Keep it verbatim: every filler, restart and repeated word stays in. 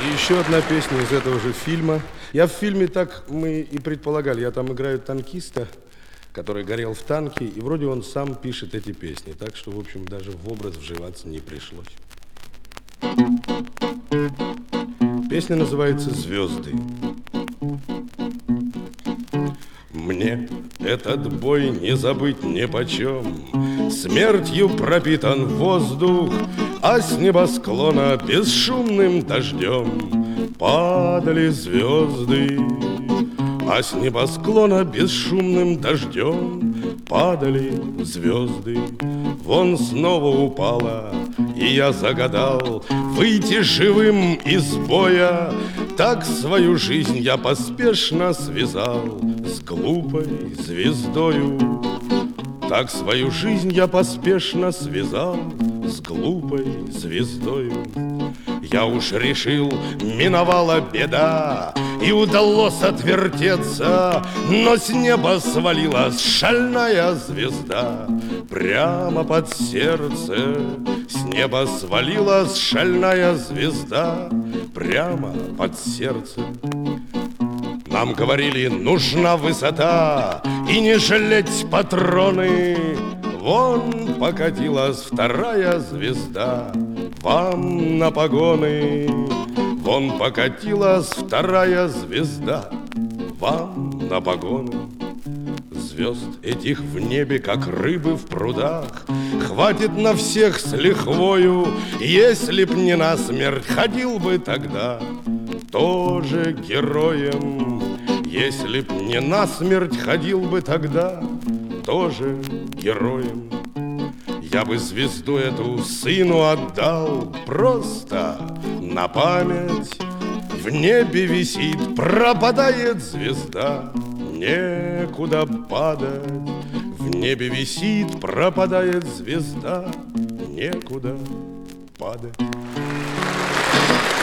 И еще одна песня из этого же фильма. Я в фильме, так мы и предполагали, я там играю танкиста, который горел в танке, и вроде он сам пишет эти песни. Так что, в общем, даже в образ вживаться не пришлось. Песня называется «Звезды». Мне этот бой не забыть нипочем. Смертью пропитан воздух, а с небосклона бесшумным дождем падали звезды. А с небосклона бесшумным дождем падали звезды. Вон снова упала, и я загадал выйти живым из боя. Так свою жизнь я поспешно связал с глупой звездою. Так свою жизнь я поспешно связал с глупой звездою. Я уж решил, миновала беда, и удалось отвертеться, но с неба свалилась шальная звезда прямо под сердце. С неба свалилась шальная звезда прямо под сердце. Нам говорили, нужна высота и не жалеть патроны. Вон покатилась вторая звезда вам на погоны. Вон покатилась вторая звезда вам на погоны. Звезд этих в небе, как рыбы в прудах, хватит на всех с лихвою. Если б не насмерть, ходил бы тогда тоже героем. Если б не насмерть, ходил бы тогда тоже героем. Я бы звезду эту сыну отдал просто на память. В небе висит, пропадает звезда, некуда падать. В небе висит, пропадает звезда, некуда падать.